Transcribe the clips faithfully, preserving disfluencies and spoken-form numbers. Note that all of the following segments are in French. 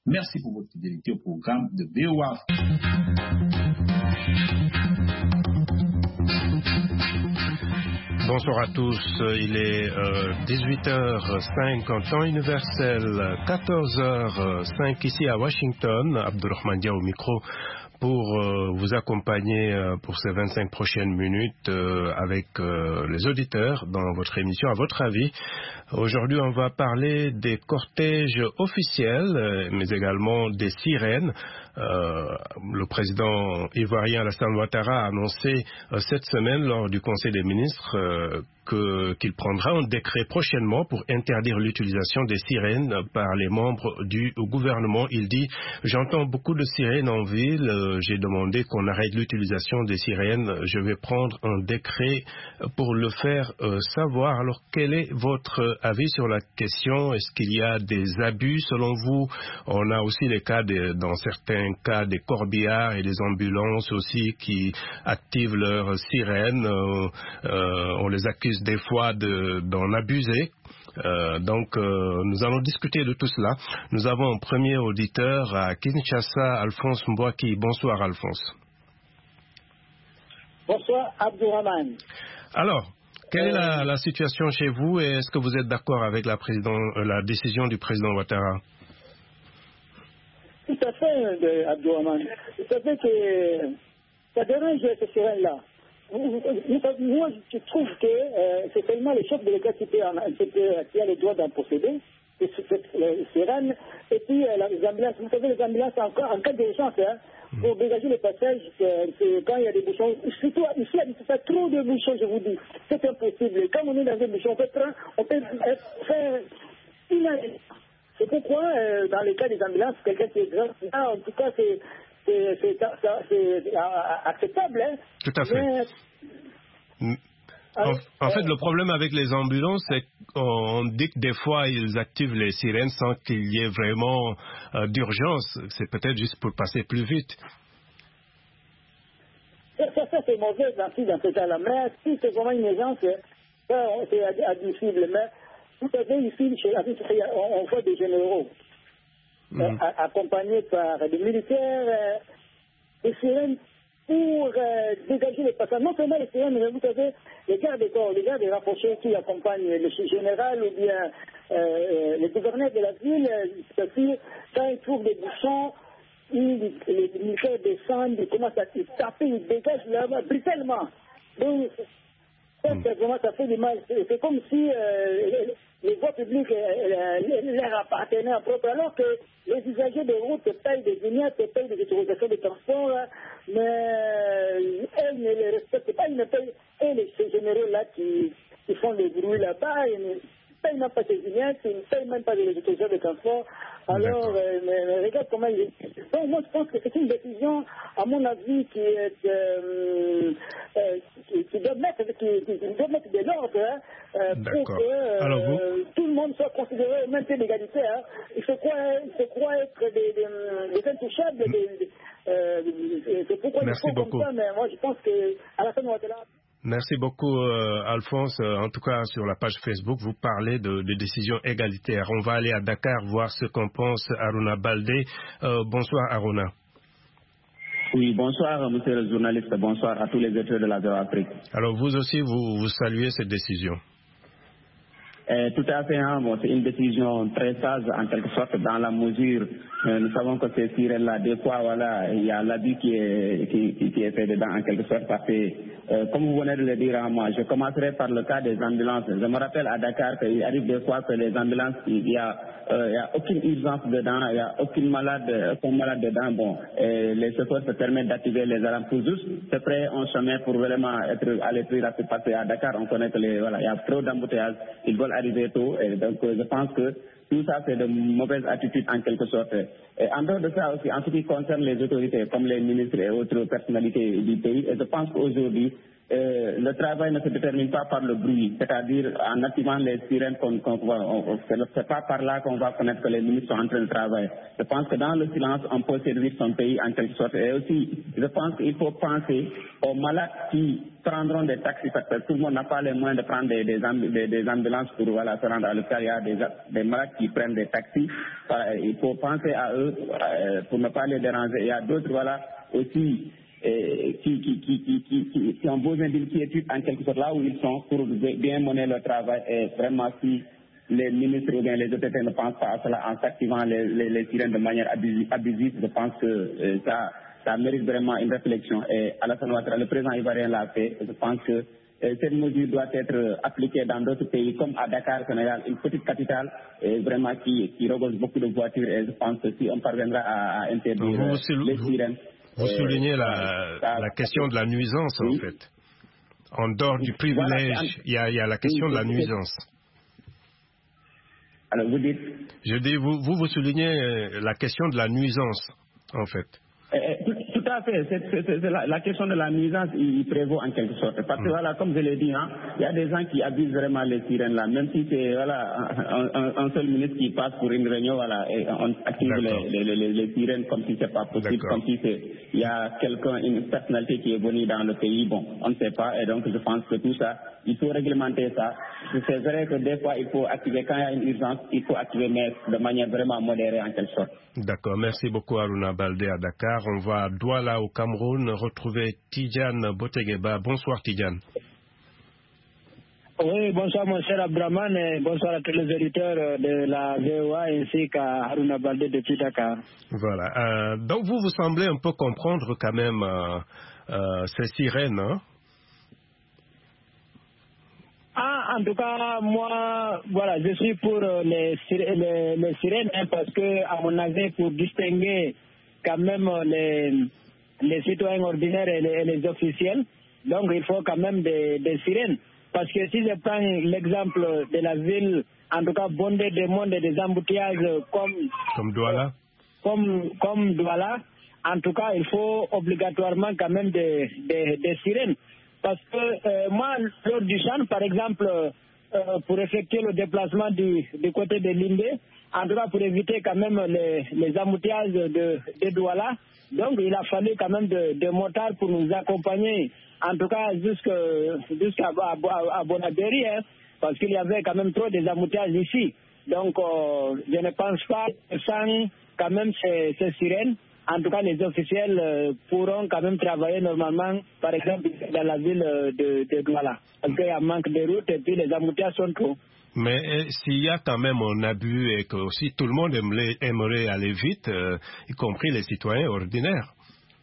Merci pour votre fidélité au programme de V O A. Bonsoir à tous, il est euh, dix-huit heures cinq en temps universel, quatorze heures cinq ici à Washington. Abdurrahman Dia au micro pour euh, vous accompagner euh, pour ces vingt-cinq prochaines minutes euh, avec euh, les auditeurs dans votre émission À votre avis. Aujourd'hui, on va parler des cortèges officiels, euh, mais également des sirènes. Euh, le président ivoirien Alassane Ouattara a annoncé euh, cette semaine lors du Conseil des ministres euh, que, qu'il prendra un décret prochainement pour interdire l'utilisation des sirènes par les membres du gouvernement. Il dit « J'entends beaucoup de sirènes en ville, euh, j'ai demandé qu'on arrête l'utilisation des sirènes, je vais prendre un décret pour le faire euh, savoir. » Alors, quel est votre avis sur la question? Est-ce qu'il y a des abus selon vous? On a aussi les cas, de, dans certains cas, des corbillards et des ambulances aussi qui activent leurs sirènes. Euh, euh, on les accuse des fois de, d'en abuser. Euh, donc, euh, nous allons discuter de tout cela. Nous avons un premier auditeur à Kinshasa, Alphonse Mbouaki. Bonsoir, Alphonse. Bonsoir, Abdourahmane. Alors, quelle euh, est la, la situation chez vous et est-ce que vous êtes d'accord avec la, président, euh, la décision du président Ouattara? Tout à fait, Abdourahmane. Tout à fait que ça dérange ces sirènes-là. Moi, je trouve que euh, c'est seulement le chef de l'État qui, qui a le droit d'en posséder, les sirènes, et puis euh, les ambulances. Vous savez, les ambulances, encore en cas d'urgence, hein, pour dégager les passages, c'est, c'est quand il y a des bouchons. Surtout ici, il y a trop de bouchons, je vous dis. C'est impossible. Quand on est dans un bouchon, on peut, prendre, on peut faire une année. C'est pourquoi, euh, dans le cas des ambulances, quelqu'un qui est grand, là, en tout cas, c'est. C'est, c'est, c'est, c'est acceptable. Hein. Tout à fait. Mais, en, en fait, le problème avec les ambulances, c'est qu'on dit que des fois, ils activent les sirènes sans qu'il y ait vraiment euh, d'urgence. C'est peut-être juste pour passer plus vite. Ça, ça, ça c'est mauvais dans, dans ce cas-là. Mais si c'est vraiment une urgence, ça, c'est admissible. Mais vous savez, ici, on, on voit des généraux. Mmh. accompagnés par des militaires, euh, des sirènes pour euh, dégager les passages. Non seulement les sirènes, mais vous savez, les gardes des corps, les gardes des rapprochés qui accompagnent le général ou bien euh, les gouverneurs de la ville, c'est-à-dire quand ils trouvent des bouchons, ils, les militaires descendent, ils commencent à taper, ils dégagent là-bas brutalement. Donc, ça, mmh. vraiment, ça fait du mal. C'est, c'est comme si euh, les voies publiques euh, leur appartenaient en propre, alors que les usagers de route payent des vignettes, payent des autorisations de transport, là, mais euh, elles ne les respectent pas, ils ne payent, et les, ces généraux-là qui, qui font des bruits là-bas, ils ne payent même pas ces vignettes, ils ne payent même pas les autorisations de transport. Alors, euh, mais, mais regarde comment ils... Donc, moi, je pense que c'est une décision, à mon avis, qui est... Euh, euh, qui, qui, doit mettre, qui, qui, qui doit mettre de l'ordre hein, euh, pour que euh, tout le monde soit considéré au même pied d'égalité. Hein. Il se croit, il se croit être des, des, des intouchables. Des, des, euh, c'est pourquoi Merci il faut beaucoup. comme ça, mais moi, je pense qu'à la fin de notre là. Merci beaucoup, euh, Alphonse. En tout cas, sur la page Facebook, vous parlez de, de décisions égalitaires. On va aller à Dakar voir ce qu'en pense Aruna Baldé. Euh, bonsoir, Aruna. Oui, bonsoir, monsieur le journaliste. Bonsoir à tous les acteurs de la V O A Afrique. Alors, vous aussi, vous, vous saluez cette décision? Euh, tout à fait, hein, bon, c'est une décision très sage en quelque sorte dans la mesure, euh, nous savons que ces sirènes-là, des fois, voilà, il y a l'abus qui est, qui, qui est fait dedans en quelque sorte parce que, euh, comme vous venez de le dire à moi, je commencerai par le cas des ambulances. Je me rappelle à Dakar qu'il arrive des fois que les ambulances, il y a, euh, il y a aucune urgence dedans, il n'y a aucune malade, aucun malade dedans, bon, et les chauffeurs se permettent d'activer les alarmes pour juste se prêter un chemin pour vraiment être, aller plus rapide parce qu'à Dakar, on connaît que les, voilà, il y a trop d'embouteillages, ils veulent arriver tôt, et donc je pense que tout ça c'est de mauvaises attitudes en quelque sorte. Et en dehors de ça aussi, en ce qui concerne les autorités comme les ministres et autres personnalités du pays, et je pense qu'aujourd'hui euh, le travail ne se détermine pas par le bruit, c'est-à-dire en activant les sirènes qu'on qu'on voit. C'est pas par là qu'on va connaître que les ministres sont en train de travailler. Je pense que dans le silence, on peut servir son pays en quelque sorte. Et aussi, je pense qu'il faut penser aux malades qui prendront des taxis, parce que tout le monde n'a pas les moyens de prendre des, des, des, des ambulances pour voilà, se rendre à l'hôpital. Il y a des, des malades qui prennent des taxis. Voilà, il faut penser à eux euh, pour ne pas les déranger. Il y a d'autres voilà, aussi euh, qui, qui, qui, qui, qui, qui, qui ont besoin d'une quiétude en quelque sorte là où ils sont pour bien mener leur travail. Et vraiment, si les ministres ou bien les autorités ne pensent pas à cela en s'activant les, les, les sirènes de manière abusive, je pense que euh, ça... ça mérite vraiment une réflexion. Et Alassane Ouattara, le président ivoirien l'a fait. Je pense que euh, cette mesure doit être appliquée dans d'autres pays, comme à Dakar, Sénégal, une petite capitale, et vraiment qui, qui regorge beaucoup de voitures. Et je pense que si on parviendra à, à interdire vous, euh, les sirènes... Vous euh, soulignez la, ça, la question de la nuisance, oui. En fait. En dehors du privilège, voilà, il, y a, il y a la question oui, de la nuisance. Alors, vous dites... Je dis, vous, vous, vous soulignez la question de la nuisance, en fait. Eh, tout, tout à fait. C'est, c'est, c'est la, la question de la nuisance, il, il prévaut en quelque sorte. Parce que, mmh. voilà, comme je l'ai dit, hein, il y a des gens qui abusent vraiment les sirènes là. Même si c'est voilà, un, un, un seul ministre qui passe pour une réunion, voilà, et on active les, les, les, les sirènes comme si c'est pas possible, comme si c'est, il y a quelqu'un, une personnalité qui est venue dans le pays. Bon, on ne sait pas. Et donc, je pense que tout ça, il faut réglementer ça. C'est vrai que des fois, il faut activer, quand il y a une urgence, il faut activer, mais de manière vraiment modérée en quelque sorte. D'accord. Merci beaucoup, Harouna Baldé à Dakar. On va à Douala, au Cameroun, retrouver Tidjane Botegueba. Bonsoir, Tidjane. Oui, bonsoir, mon cher Abdraman, et bonsoir à tous les auditeurs de la V O A ainsi qu'à Harouna Baldé depuis Dakar. Voilà. Euh, donc, vous, vous semblez un peu comprendre quand même euh, euh, ces sirènes, hein? Ah, en tout cas, moi, voilà, je suis pour les, les, les sirènes, hein, parce que, à mon avis, pour distinguer quand même les, les citoyens ordinaires et les, et les officiels, donc il faut quand même des, des sirènes. Parce que si je prends l'exemple de la ville, en tout cas bondée de monde et des embouteillages comme, comme Douala, euh, comme, comme Douala, en tout cas, il faut obligatoirement quand même des, des, des sirènes. Parce que euh, moi, lors du Chan, par exemple, euh, pour effectuer le déplacement du, du côté de Lindé, en tout cas pour éviter quand même les, les embouteillages de, de Douala, donc il a fallu quand même de, de motards pour nous accompagner, en tout cas jusqu'à jusqu'à à, à Bonadéry, hein, parce qu'il y avait quand même trop des embouteillages ici. Donc euh, je ne pense pas que sans quand même ces, ces sirènes, en tout cas, les officiels euh, pourront quand même travailler normalement, par exemple, dans la ville de, de Douala. Parce qu'il y a un manque de route et puis les embouteillages sont trop. Mais eh, s'il y a quand même un abus et que aussi tout le monde aimerait, aimerait aller vite, euh, y compris les citoyens ordinaires.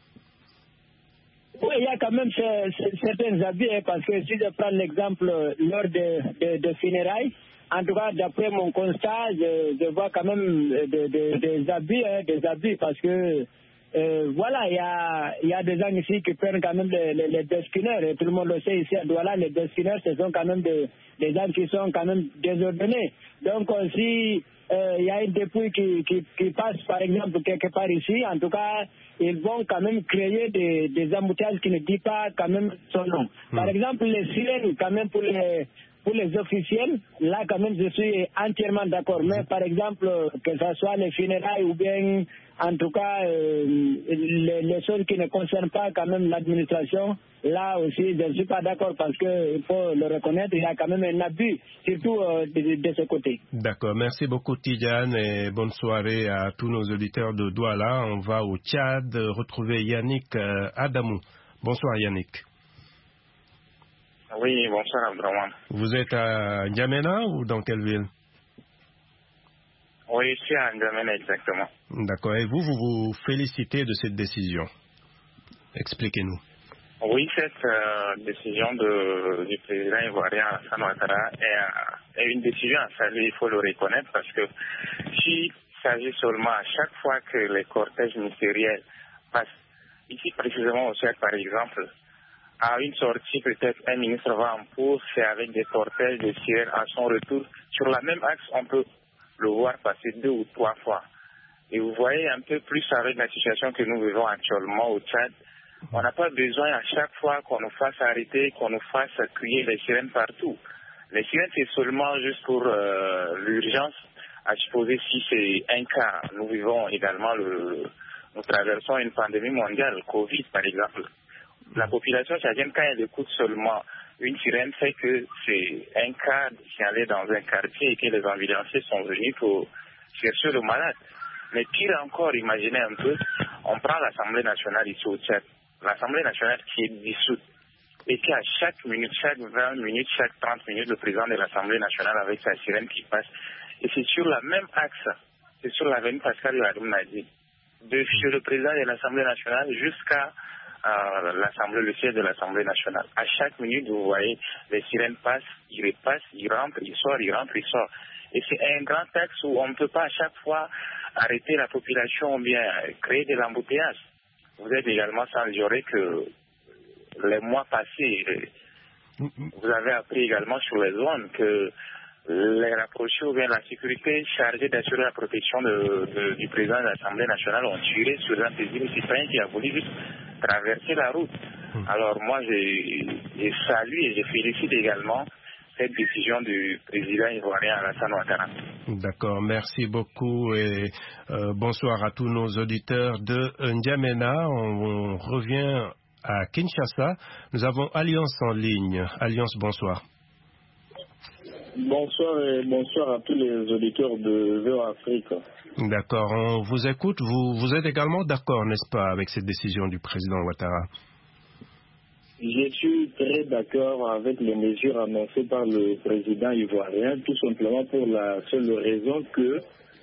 Oui, il y a quand même ce, ce, certains abus, hein, parce que si je prends l'exemple lors de, de, de funérailles, en tout cas, d'après mon constat, je, je vois quand même de, de, des abus, hein, des abus, parce que euh, voilà, il y a, y a des gens ici qui prennent quand même les, les, les destineurs, et tout le monde le sait ici à Douala, les destineurs, ce sont quand même des, des gens qui sont quand même désordonnés. Donc, euh, si il euh, y a une dépouille qui, qui, qui passe, par exemple, quelque part ici, en tout cas, ils vont quand même créer des, des embouteillages qui ne disent pas quand même son nom. Mmh. Par exemple, les sirènes, quand même, pour les... Pour les officiels, là quand même je suis entièrement d'accord. Mais par exemple, que ce soit les funérailles ou bien en tout cas euh, les, les choses qui ne concernent pas quand même l'administration, là aussi je ne suis pas d'accord parce qu'il faut le reconnaître, il y a quand même un abus, surtout euh, de, de ce côté. D'accord, merci beaucoup Tidjane et bonne soirée à tous nos auditeurs de Douala. On va au Tchad retrouver Yannick euh, Adamou. Bonsoir Yannick. Oui, bonsoir Abdraman. Vous êtes à N'Djamena ou dans quelle ville? Oui, je suis à N'Djamena exactement. D'accord. Et vous, vous vous félicitez de cette décision? Expliquez-nous. Oui, cette euh, décision de, du président ivoirien Alassane Ouattara est, est une décision à saluer, il faut le reconnaître, parce que s'il s'agit seulement à chaque fois que les cortèges ministériels passent, ici précisément au Tchad par exemple, à une sortie, peut-être un ministre va en course et avec des cortèges de sirènes à son retour. Sur la même axe, on peut le voir passer deux ou trois fois. Et vous voyez un peu plus avec la situation que nous vivons actuellement au Tchad, On n'a pas besoin à chaque fois qu'on nous fasse arrêter, qu'on nous fasse crier les sirènes partout. Les sirènes, c'est seulement juste pour euh, l'urgence, à supposer si c'est un cas. Nous vivons également, le, nous traversons une pandémie mondiale, Covid par exemple. La population tchadienne, quand elle écoute seulement une sirène, c'est que c'est un cas signalé dans un quartier et que les ambulanciers sont venus pour chercher le malade. Mais pire encore, imaginez un peu, on prend l'Assemblée nationale ici au Tchad, l'Assemblée nationale qui est dissoute, et qu'à chaque minute, chaque vingt minutes, chaque trente minutes, le président de l'Assemblée nationale avec sa sirène qui passe. Et c'est sur la même axe, c'est sur l'avenue Pascal Ladoum Nadi, de chez le président de l'Assemblée nationale jusqu'à euh, l'Assemblée, le siège de l'Assemblée nationale. À chaque minute, vous voyez, les sirènes passent, ils repassent, ils rentrent, ils sortent, ils rentrent, ils sortent. Et c'est un grand axe où on ne peut pas à chaque fois arrêter la population ou bien créer de l'embouteillage. Vous êtes également sans ignorer que les mois passés, vous avez appris également sur les zones que les rapprochés ou bien la sécurité chargée d'assurer la protection de, de, du président de l'Assemblée nationale ont tiré sur un plaisir citoyen qui a voulu juste traverser la route. Alors moi, je salue et je félicite également cette décision du président ivoirien Alassane Ouattara. D'accord, merci beaucoup et euh, bonsoir à tous nos auditeurs de N'Djamena. On, on revient à Kinshasa. Nous avons Alliance en ligne. Alliance, bonsoir. Bonsoir et bonsoir à tous les auditeurs de V O Afrique. D'accord, on vous écoute. Vous, vous êtes également d'accord, n'est-ce pas, avec cette décision du président Ouattara? Je suis très d'accord avec les mesures annoncées par le président ivoirien, tout simplement pour la seule raison que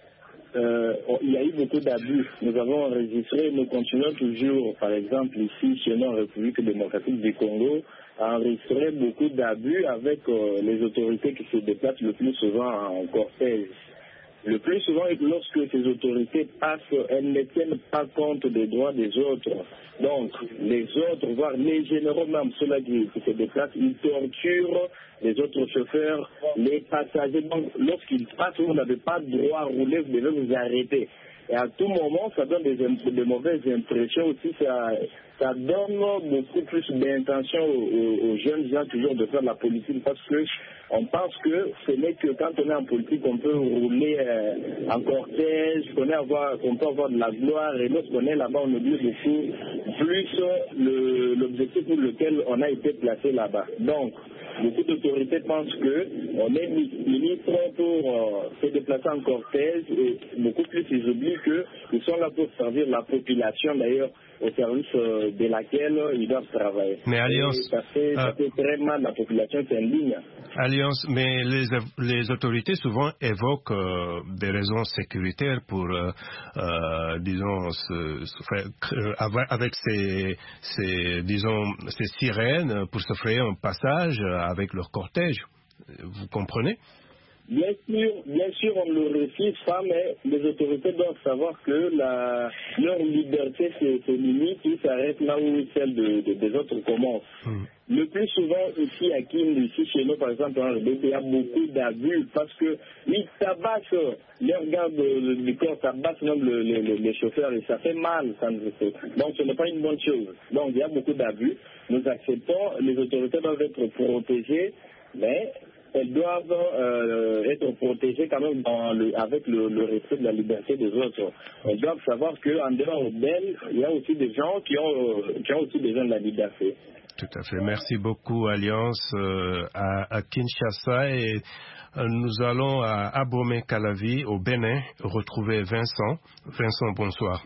euh, il y a eu beaucoup d'abus. Nous avons enregistré, nous continuons toujours, par exemple ici chez nous en République démocratique du Congo, à enregistrer beaucoup d'abus avec euh, les autorités qui se déplacent le plus souvent en cortège. Le plus souvent, lorsque ces autorités passent, elles ne tiennent pas compte des droits des autres. Donc, les autres, voire les généraux même, ceux-là qui, qui se déplacent, ils torturent les autres chauffeurs, les passagers. Donc, lorsqu'ils passent, vous n'avez pas de droit à rouler, vous devez vous arrêter. Et à tout moment, ça donne des, des mauvaises impressions aussi. Ça, ça donne beaucoup plus d'intention aux, aux jeunes gens toujours de faire de la politique parce que on pense que ce n'est que quand on est en politique qu'on peut rouler euh, en cortège, qu'on, avoir, qu'on peut avoir de la gloire et lorsqu'on est là-bas, on oublie beaucoup plus le, l'objectif pour lequel on a été placé là-bas. Donc, beaucoup d'autorités pensent qu'on est ministre pour euh, se déplacer en cortège et beaucoup plus ils oublient qu'ils sont là pour servir la population d'ailleurs au service euh, de laquelle ils doivent travailler. Mais Alliance, ça fait, ça fait euh, très mal, la population s'indigne. Alliance, mais les, les autorités souvent évoquent euh, des raisons sécuritaires pour, euh, euh, disons, se, se faire, euh, avec ces, ces, disons, ces sirènes pour se frayer un passage avec leur cortège. Vous comprenez? Bien sûr, bien sûr, on le refuse pas, mais les autorités doivent savoir que la, leur liberté se, se limite et s'arrête là où celle de, de, des autres commence. Mmh. Le plus souvent ici à Kin, ici chez nous par exemple, en R D C, il y a beaucoup d'abus parce que ils tabassent leur garde du corps, tabassent même le, le, le, les chauffeurs et ça fait mal. Ça ne fait. Donc ce n'est pas une bonne chose. Donc il y a beaucoup d'abus. Nous acceptons, les autorités doivent être protégées, mais elles doivent euh, être protégées quand même dans le, avec le, le respect de la liberté des autres. Elles doivent savoir qu'en dehors d'elles, il y a aussi des gens qui ont, qui ont aussi besoin de la liberté. Tout à fait. Merci beaucoup, Alliance, euh, à, à Kinshasa. Et euh, nous allons à Abomey-Calavi, au Bénin, retrouver Vincent. Vincent, bonsoir.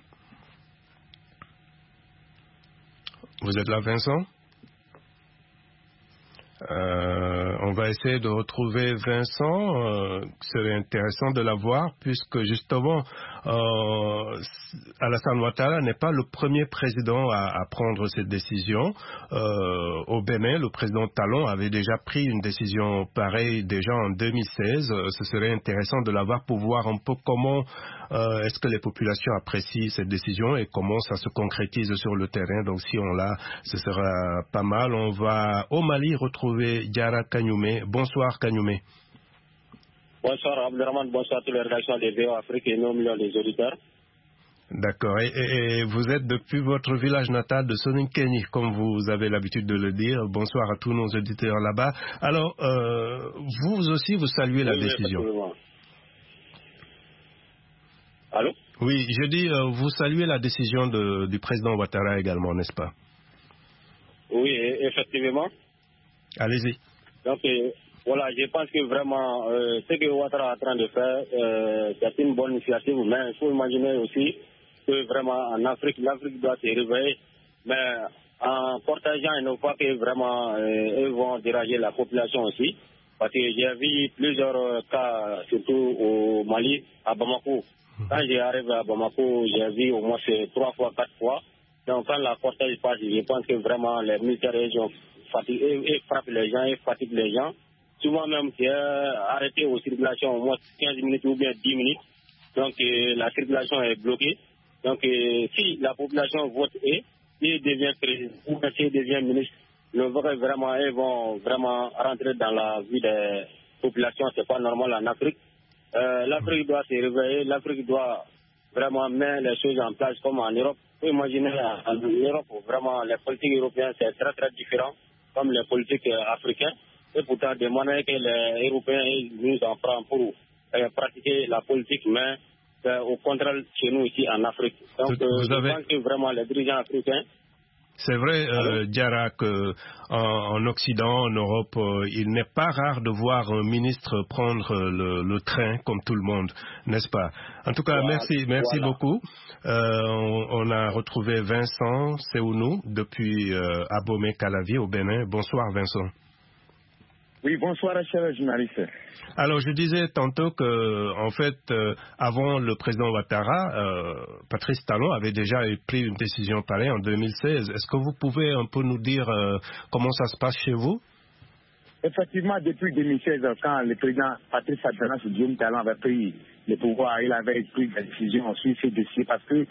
Vous êtes là, Vincent? Euh, on va essayer de retrouver Vincent. Euh, serait intéressant de l'avoir puisque justement euh, Alassane Ouattara n'est pas le premier président à, à prendre cette décision. Euh, au Bénin, le président Talon avait déjà pris une décision pareille déjà en deux mille seize. Euh, ce serait intéressant de l'avoir pour voir un peu comment euh, est-ce que les populations apprécient cette décision et comment ça se concrétise sur le terrain. Donc si on l'a, ce sera pas mal. On va au Mali retrouver Diarra Kagnoumé. Bonsoir Kagnoumé. Bonsoir Abdelrahman, bonsoir à tous les rédactions de V O Afrique et nos millions des auditeurs. D'accord. Et, et, et vous êtes depuis votre village natal de Soninkény, comme vous avez l'habitude de le dire. Bonsoir à tous nos auditeurs là-bas. Alors, euh, vous aussi, vous saluez la oui, décision. Oui, Allô? Oui, je dis, euh, vous saluez la décision de, du président Ouattara également, n'est-ce pas? Oui, effectivement. Allez-y. Donc, euh, voilà, je pense que vraiment, euh, ce que Ouattara est en train de faire, euh, c'est une bonne initiative, mais il faut imaginer aussi que vraiment en Afrique, l'Afrique doit se réveiller, mais en partageant, il ne faut pas que vraiment, euh, eux vont déranger la population aussi, parce que j'ai vu plusieurs cas, surtout au Mali, à Bamako. Quand j'arrive à Bamako, j'ai vu au moins trois fois, quatre fois. Donc quand la cortège passe, je pense que vraiment les militaires fatiguent et frappent les gens et fatiguent les gens. Souvent même, c'est arrêté aux circulations au moins quinze minutes ou bien dix minutes. Donc euh, la circulation est bloquée. Donc euh, si la population vote et s'il devient président ou s'il devient ministre, le vrai vraiment, ils vont vraiment rentrer dans la vie des populations. C'est pas normal en Afrique. Euh, L'Afrique doit se réveiller, l'Afrique doit vraiment mettre les choses en place comme en Europe. Vous imaginez en Europe, vraiment les politiques européennes c'est très très différent comme les politiques africaines. Et pourtant demander que les Européens nous en prennent pour euh, pratiquer la politique, mais euh, au contraire chez nous ici en Afrique. Donc euh, vous avez... je pense que vraiment les dirigeants africains. C'est vrai, euh, Diarra, qu'en en Occident, en Europe, euh, il n'est pas rare de voir un ministre prendre le, le train comme tout le monde, n'est-ce pas? En tout cas, voilà, merci, merci voilà. beaucoup. Euh, on, on a retrouvé Vincent Seounou depuis euh, Abomey-Calavi au Bénin. Bonsoir, Vincent. Oui, bonsoir, cher journaliste. Alors, je disais tantôt que, en fait, euh, avant le président Ouattara, euh, Patrice Talon avait déjà pris une décision pareille en deux mille seize. Est-ce que vous pouvez un peu nous dire euh, comment ça se passe chez vous? Effectivement, depuis deux mille seize, quand le président Patrice Talon avait pris le pouvoir, il avait pris des décisions sur ces dossiers parce que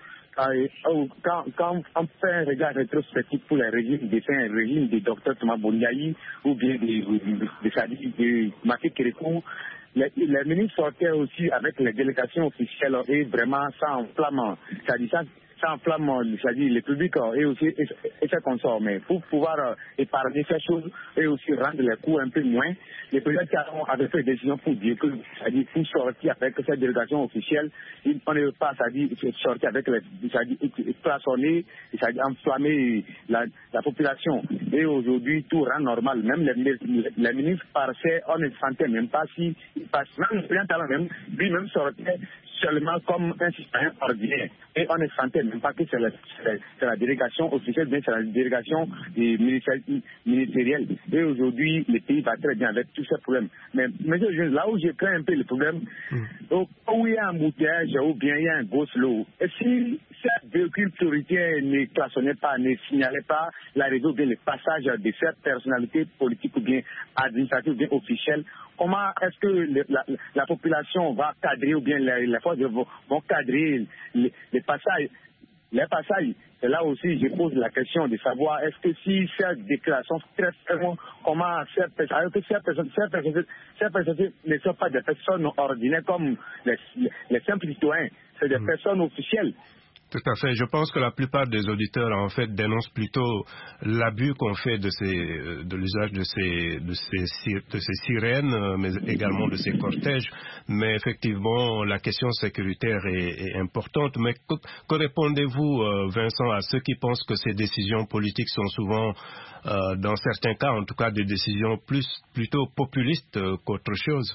Quand, quand on fait un regard rétrospectif pour les régimes de saint régime de docteur Thomas Bondiaï ou bien de, de, de, de Macky Kérékou, les, les ministres sortaient aussi avec les délégations officielles et vraiment sans enflammant, c'est-à-dire sans, sans enflammant, c'est-à-dire le public et aussi et, et ses consorts. Mais pour pouvoir euh, épargner ces choses et aussi rendre les coûts un peu moins, le président Talon avait fait des décisions pour dire que, c'est-à-dire pour sortir avec cette délégation officielle, on ne veut pas, c'est-à-dire sortir avec les, c'est-à-dire plaçonner, c'est-à-dire enflammer la, la population. Et aujourd'hui, tout rend normal. Même les, les, les ministres passaient, on ne sentait même pas si, même le président Talon même, lui-même sortait seulement comme un citoyen ordinaire. Et on ne sentait même pas que c'est la, la délégation officielle, bien c'est la délégation ministérielle. Et aujourd'hui, le pays va très bien avec tous ces problèmes. Mais, mais là où je crains un peu le problème, mm. donc, où il y a un embouteillage ou bien il y a un gros slow, et si cette véhicule prioritaire ne klaxonnait pas, ne signalait pas l'arrivée ou bien le passage de cette personnalité politique ou bien administrative ou bien officielle, comment est-ce que le, la, la population va cadrer ou bien les, les forces vont, vont cadrer les, les passages les passages? C'est là aussi je pose la question de savoir est-ce que si cette déclaration très clairement comment ces personnes, que ces personnes, ces personnes, ces personnes ne sont pas des personnes ordinaires comme les, les simples citoyens, c'est des mmh. personnes officielles. Tout à fait. Je pense que la plupart des auditeurs, en fait, dénoncent plutôt l'abus qu'on fait de ces, de l'usage de ces, de ces, de ces sirènes, mais également de ces cortèges. Mais effectivement, la question sécuritaire est, est importante. Mais que, que répondez-vous, Vincent, à ceux qui pensent que ces décisions politiques sont souvent, euh, dans certains cas, en tout cas, des décisions plus, plutôt populistes qu'autre chose?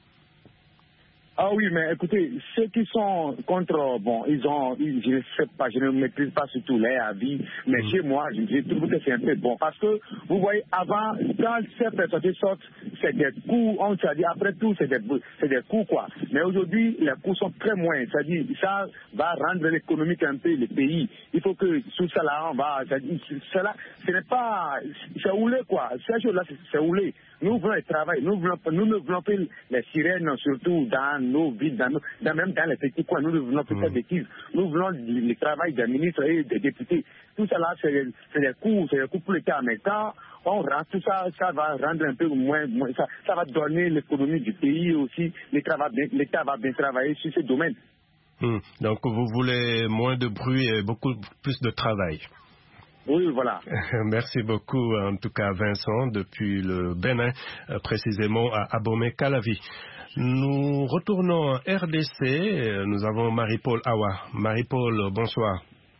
Ah oui, mais écoutez, ceux qui sont contre, bon, ils ont, ils, je ne sais pas, je ne maîtrise pas surtout les avis, mais mmh. chez moi, je, je trouve que c'est un peu bon. Parce que, vous voyez, avant, quand ces personnes sortent, c'est des coups, on s'est dit, après tout, c'est des, c'est des coups, quoi. Mais aujourd'hui, les coups sont très moins. C'est-à-dire, ça va rendre l'économique un peu le pays. Il faut que, sous ça là, on va, c'est-à-dire, cela, ce n'est pas, c'est roulé, quoi. Ces choses-là, c'est roulé. Nous voulons le travail, nous, voulons, nous ne voulons pas les sirènes, surtout dans nos villes, dans nos, dans, même dans les petits coins, nous ne voulons plus faire des bêtises. Nous voulons le, le travail des ministres et des députés. Tout ça là, c'est des coûts, c'est des coûts pour l'État. Mais quand on rend tout ça, ça va rendre un peu moins, moins ça, ça va donner l'économie du pays aussi. L'État va bien, l'État va bien travailler sur ce domaine. Hum. Donc vous voulez moins de bruit et beaucoup plus de travail. Oui, voilà. Merci beaucoup, en tout cas, Vincent, depuis le Bénin, précisément à Abomey-Calavi. Nous retournons en R D C. Nous avons Marie-Paul Awa. Marie-Paul, bonsoir.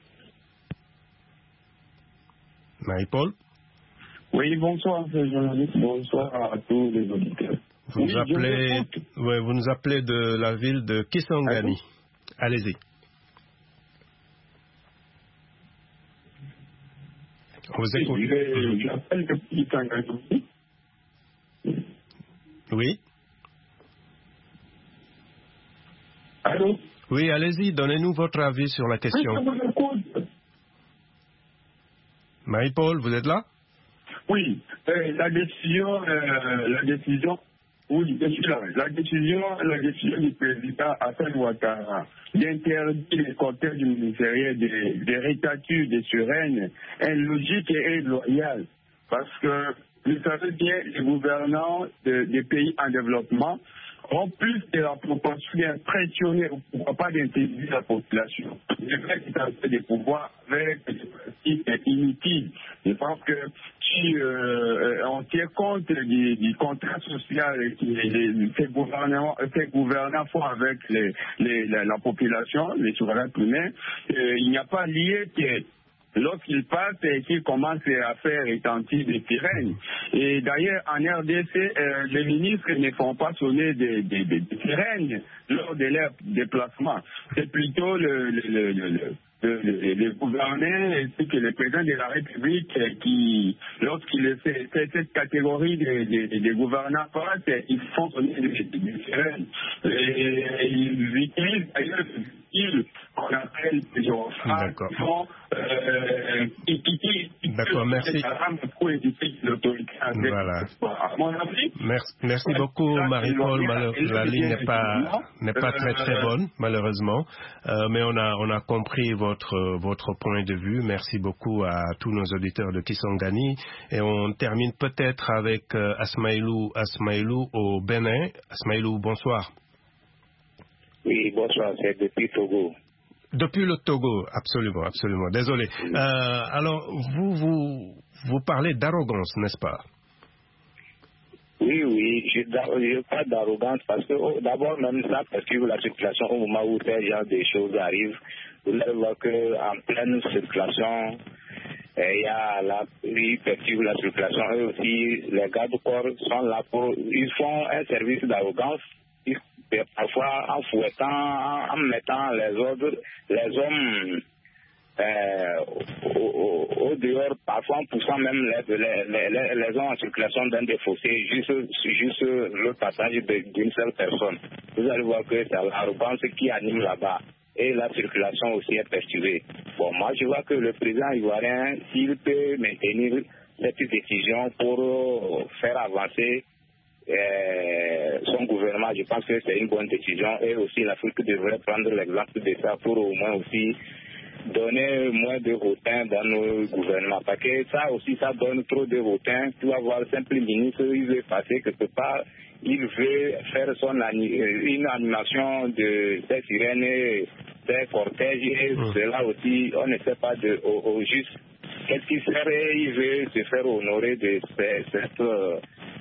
Marie-Paul? Oui, bonsoir, journaliste. Bonsoir à tous les auditeurs. Vous, oui, nous appelez, ouais, vous nous appelez de la ville de Kisangani. Allez-y. On vous écoute. Oui, j'appelle de Kisangani. Oui. Allô? Oui, allez-y, donnez-nous votre avis sur la question. Marie-Paul, vous êtes là? Oui, euh, la décision, euh, la décision, oui, je suis là. La décision, la décision du président Hassan Ouattara d'interdire les cortèges ministériels des, des rétatures, des sereines, est logique et loyale. Parce que, vous savez bien, les gouvernants de, des pays en développement ont plus de la proportion d'impressionner, pourquoi pas d'intégrer la population. Le fait qu'ils ont des pouvoirs avec des pratiques inutiles. Je pense que si euh, on tient compte du, du contrat social que les, ces gouvernants, ces gouvernants font avec les, les, la, la population, les souverains primaires, euh, il n'y a pas lieu que lorsqu'ils partent et qu'ils commencent à faire retentir des sirènes. Et d'ailleurs, en R D C, euh, les ministres ne font pas sonner des, des, des, des sirènes lors de leur déplacement. C'est plutôt le, le, le, le, le Le, le, le gouverneur ainsi que le président de la République qui, lorsqu'il fait, fait cette catégorie de, de, de gouvernants, ils font sonner des, des sirènes. Et ils utilisent d'ailleurs ce style qu'on appelle des enfants qui font euh, qui, qui, qui, D'accord, merci. Pour éviter l'autorité. Voilà. À mon avis. Merci, merci beaucoup, Marie-Paul. La ligne n'est pas, n'est pas très très bonne, malheureusement. Euh, mais on a, on a compris votre, votre point de vue. Merci beaucoup à tous nos auditeurs de Kisangani. Et on termine peut-être avec euh, Asmaïlou, Asmaïlou au Bénin. Asmaïlou, bonsoir. Oui, bonsoir, c'est depuis Togo. Depuis le Togo, absolument, absolument. Désolé. Euh, alors, vous, vous, vous parlez d'arrogance, n'est-ce pas? Oui, oui, je n'ai pas d'arrogance parce que oh, d'abord, même ça perturbe la circulation au moment où ces genre de choses arrivent. Vous allez voir qu'en pleine circulation, il y a la, ils perturbent la circulation. Et aussi, les gardes-corps sont là pour, ils font un service d'arrogance. Parfois, en fouettant, en, en mettant les ordres, les hommes euh, au, au, au dehors, parfois en poussant même les, les, les, les hommes en circulation dans des fossés, juste, juste le passage d'une seule personne. Vous allez voir que c'est l'arrogance qui anime là-bas. Et la circulation aussi est perturbée. Bon, moi, je vois que le président ivoirien, s'il peut maintenir cette décision pour faire avancer Euh, son gouvernement, je pense que c'est une bonne décision et aussi l'Afrique devrait prendre l'exemple de ça pour au moins aussi donner moins de votins dans nos gouvernements parce que ça aussi ça donne trop de votins. Tu vas voir le simple ministre, il veut passer quelque part, il veut faire son une animation de ces sirènes et ces cortèges et mmh. cela aussi on ne sait pas de, au, au juste qu'est-ce qu'il ferait, il veut se faire honorer de cette euh,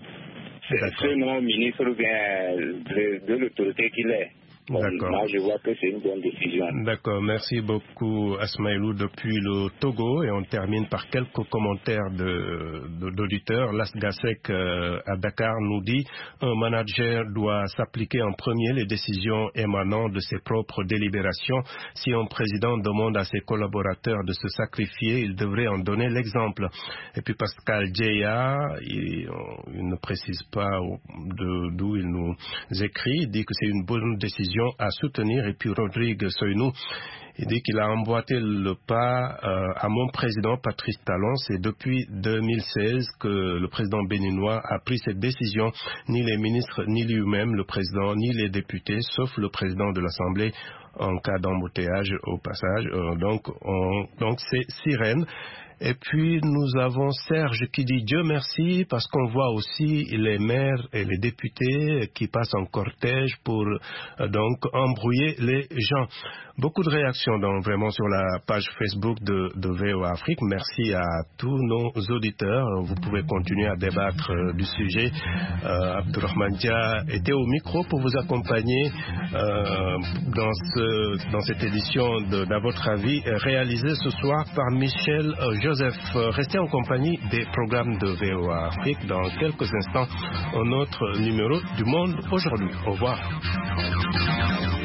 ce nom ministre vient de, de l'autorité qu'il est. Bon, moi, je vois que c'est une bonne décision. D'accord. Merci beaucoup, Asmaïlou, depuis le Togo. Et on termine par quelques commentaires de, de, d'auditeurs. Las Gasek euh, à Dakar nous dit un manager doit s'appliquer en premier les décisions émanant de ses propres délibérations. Si un président demande à ses collaborateurs de se sacrifier, il devrait en donner l'exemple. Et puis Pascal Djeya, il, il ne précise pas de, d'où il nous écrit. Il dit que c'est une bonne décision à soutenir. Et puis Rodrigue Soynou, Il dit qu'il a emboîté le pas euh, à mon président Patrice Talon. C'est depuis deux mille seize que le président béninois a pris cette décision. Ni les ministres, ni lui-même, le président, ni les députés, sauf le président de l'Assemblée, en cas d'embouteillage au passage. Euh, donc, on, donc c'est sirène. Et puis nous avons Serge qui dit Dieu merci parce qu'on voit aussi les maires et les députés qui passent en cortège pour euh, donc embrouiller les gens. Beaucoup de réactions donc vraiment sur la page Facebook de, de V O A Afrique. Merci à tous nos auditeurs. Vous pouvez continuer à débattre euh, du sujet. Euh, Abdourahmane Dia était au micro pour vous accompagner euh, dans, ce, dans cette édition de, d'à votre avis réalisée ce soir par Michel euh, Joseph. Restez en compagnie des programmes de V O A Afrique. Dans quelques instants, un autre numéro du Monde aujourd'hui. Au revoir.